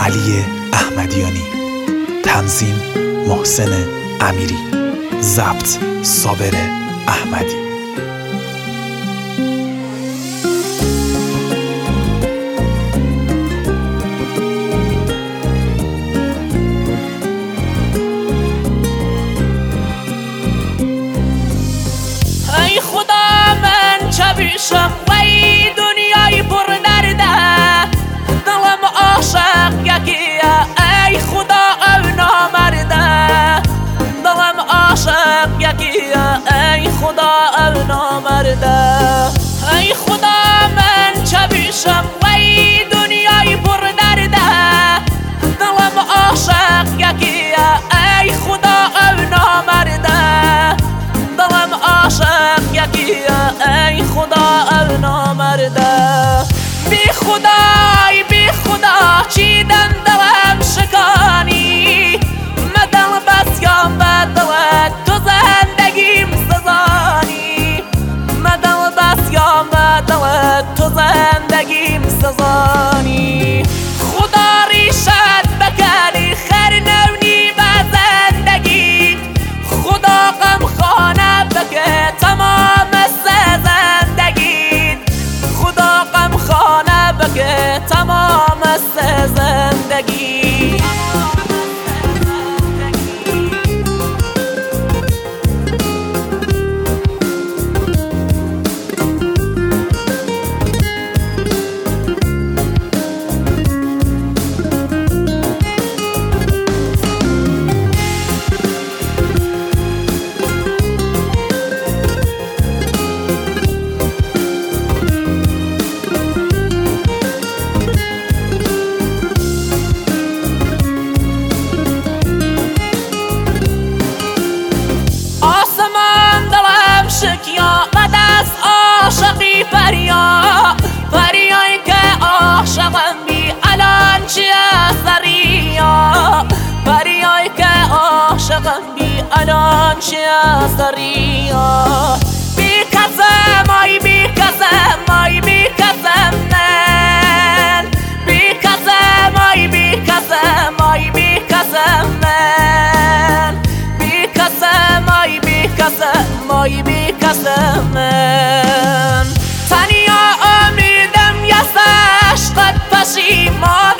علی احمدیانی، تنظیم محسن امیری، ضبط صابر احمدی. ای خدا من چه بیشم و ای دنیای پر درده، دلم عاشق یکیه ای خدا او نامرده، دلم عاشق یکیه ای خدا او نامرده. ای خدا من چه بیشم و ای دنیای پر درده، دلم عاشق یکیه ای خدا او نامرده، دلم عاشق یکیه ای خدا او نامرده. بی خدای بی خدا چیدن دلم شکانی، مدل بس یا مدل تو زندگیم سزانی، مدل بس یا مدل تو زندگیم سزانی. خدا ریشت بکنی خیر نونی به زندگی، خدا غم خانه بکه تمام زندگی، خدا غم خانه بکه تمام زندگی. شکیامد از عاشقی فریایی که عاشقم بی الان چیه سریا، فریایی که عاشقم بی الان چیه سریا. بی کسم آی بی کسم آی بی کسم من، بی کسم آی بی کسم آی بی کسم من، بی کسم آی بی کسم آی بی کسم من. تنیا امیدم یه عشقت پشیمان